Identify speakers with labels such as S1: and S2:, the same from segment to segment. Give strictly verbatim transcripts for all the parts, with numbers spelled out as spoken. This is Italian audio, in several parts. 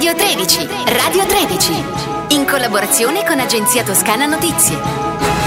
S1: Radio tredici, Radio tredici, in collaborazione con Agenzia Toscana Notizie.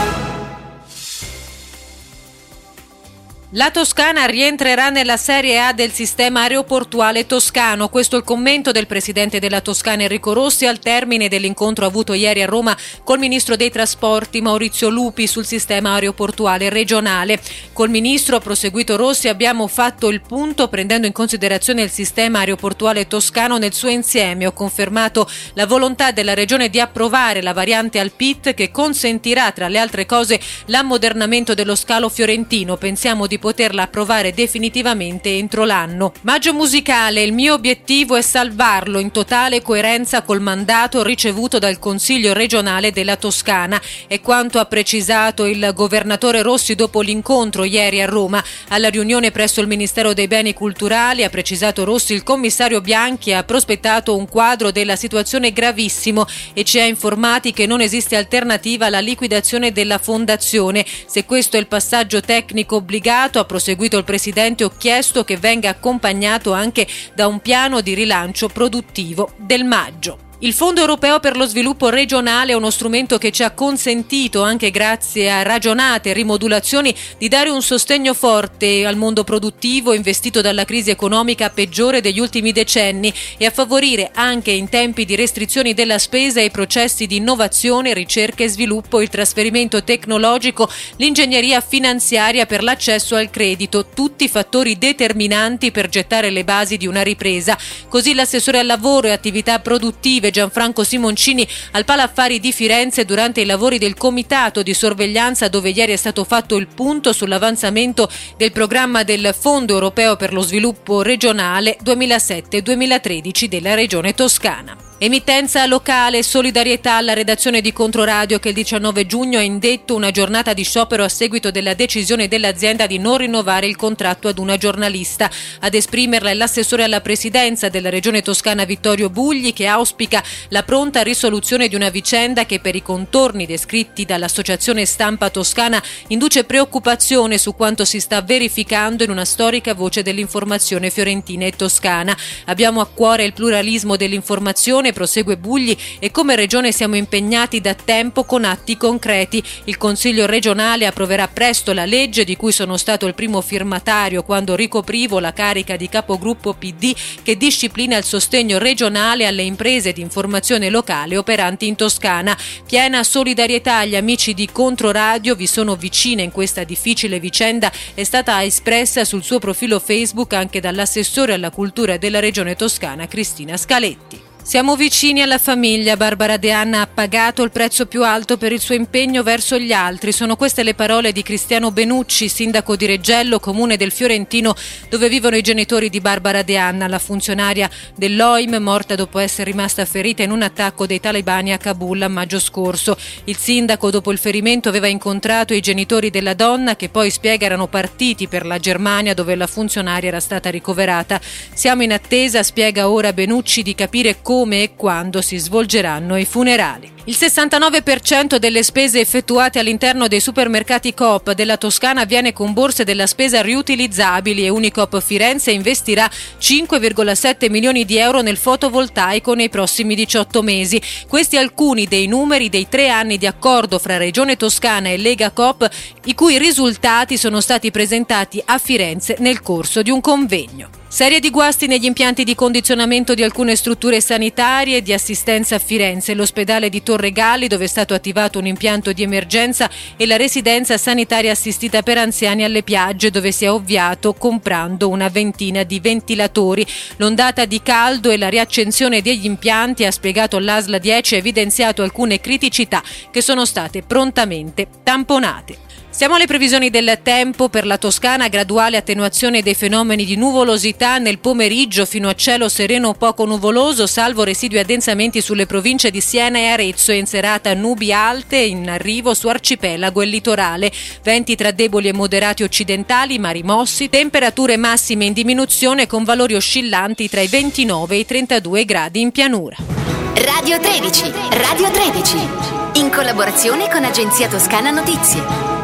S2: La Toscana rientrerà nella Serie A del sistema aeroportuale toscano. Questo è il commento del presidente della Toscana Enrico Rossi al termine dell'incontro avuto ieri a Roma col ministro dei trasporti Maurizio Lupi sul sistema aeroportuale regionale. Col ministro, ha proseguito Rossi, abbiamo fatto il punto prendendo in considerazione il sistema aeroportuale toscano nel suo insieme. Ho confermato la volontà della regione di approvare la variante al P I T che consentirà, tra le altre cose, l'ammodernamento dello scalo fiorentino. Pensiamo di poterla approvare definitivamente entro l'anno. Maggio musicale, il mio obiettivo è salvarlo in totale coerenza col mandato ricevuto dal Consiglio regionale della Toscana. È quanto ha precisato il governatore Rossi dopo l'incontro ieri a Roma. Alla riunione presso il Ministero dei Beni Culturali, ha precisato Rossi, il commissario Bianchi ha prospettato un quadro della situazione gravissimo e ci ha informati che non esiste alternativa alla liquidazione della fondazione. Se questo è il passaggio tecnico obbligato, ha proseguito il presidente, ho chiesto che venga accompagnato anche da un piano di rilancio produttivo del Maggio. Il Fondo Europeo per lo Sviluppo Regionale è uno strumento che ci ha consentito, anche grazie a ragionate rimodulazioni, di dare un sostegno forte al mondo produttivo investito dalla crisi economica peggiore degli ultimi decenni e a favorire anche in tempi di restrizioni della spesa i processi di innovazione, ricerca e sviluppo, il trasferimento tecnologico, l'ingegneria finanziaria per l'accesso al credito, tutti fattori determinanti per gettare le basi di una ripresa. Così l'assessore al lavoro e attività produttive Gianfranco Simoncini al Palaffari di Firenze durante i lavori del comitato di sorveglianza, dove ieri è stato fatto il punto sull'avanzamento del programma del Fondo Europeo per lo Sviluppo Regionale duemilasette duemilatredici della Regione Toscana. Emittenza locale, solidarietà alla redazione di Controradio che il diciannove giugno ha indetto una giornata di sciopero a seguito della decisione dell'azienda di non rinnovare il contratto ad una giornalista. Ad esprimerla è l'assessore alla presidenza della Regione Toscana Vittorio Bugli, che auspica la pronta risoluzione di una vicenda che, per i contorni descritti dall'Associazione Stampa Toscana, induce preoccupazione su quanto si sta verificando in una storica voce dell'informazione fiorentina e toscana. Abbiamo a cuore il pluralismo dell'informazione, prosegue Bugli, e come Regione siamo impegnati da tempo con atti concreti. Il Consiglio regionale approverà presto la legge di cui sono stato il primo firmatario quando ricoprivo la carica di capogruppo P D, che disciplina il sostegno regionale alle imprese di informazione locale operanti in Toscana. Piena solidarietà agli amici di Controradio, vi sono vicina in questa difficile vicenda, è stata espressa sul suo profilo Facebook anche dall'assessore alla cultura della Regione Toscana Cristina Scaletti. Siamo vicini alla famiglia. Barbara De Anna ha pagato il prezzo più alto per il suo impegno verso gli altri. Sono queste le parole di Cristiano Benucci, sindaco di Reggello, comune del Fiorentino, dove vivono i genitori di Barbara De Anna, la funzionaria dell'O I M morta dopo essere rimasta ferita in un attacco dei talebani a Kabul a maggio scorso. Il sindaco, dopo il ferimento, aveva incontrato i genitori della donna, che poi spiega erano partiti per la Germania, dove la funzionaria era stata ricoverata. Siamo in attesa, spiega ora Benucci, di capire come come e quando si svolgeranno i funerali. Il sessantanove per cento delle spese effettuate all'interno dei supermercati Coop della Toscana avviene con borse della spesa riutilizzabili e Unicoop Firenze investirà cinque virgola sette milioni di euro nel fotovoltaico nei prossimi diciotto mesi. Questi alcuni dei numeri dei tre anni di accordo fra Regione Toscana e Lega Coop, i cui risultati sono stati presentati a Firenze nel corso di un convegno. Serie di guasti negli impianti di condizionamento di alcune strutture sanitarie e di assistenza a Firenze, l'ospedale di Torregali, dove è stato attivato un impianto di emergenza, e la residenza sanitaria assistita per anziani alle Piagge, dove si è ovviato comprando una ventina di ventilatori. L'ondata di caldo e la riaccensione degli impianti, ha spiegato l'A S L dieci, ha evidenziato alcune criticità che sono state prontamente tamponate. Siamo alle previsioni del tempo per la Toscana: graduale attenuazione dei fenomeni di nuvolosità nel pomeriggio fino a cielo sereno o poco nuvoloso, salvo residui addensamenti sulle province di Siena e Arezzo, e in serata nubi alte in arrivo su arcipelago e litorale. Venti tra deboli e moderati occidentali, mari mossi, temperature massime in diminuzione con valori oscillanti tra i ventinove e i trentadue gradi in pianura.
S1: Radio tredici, Radio tredici, in collaborazione con Agenzia Toscana Notizie.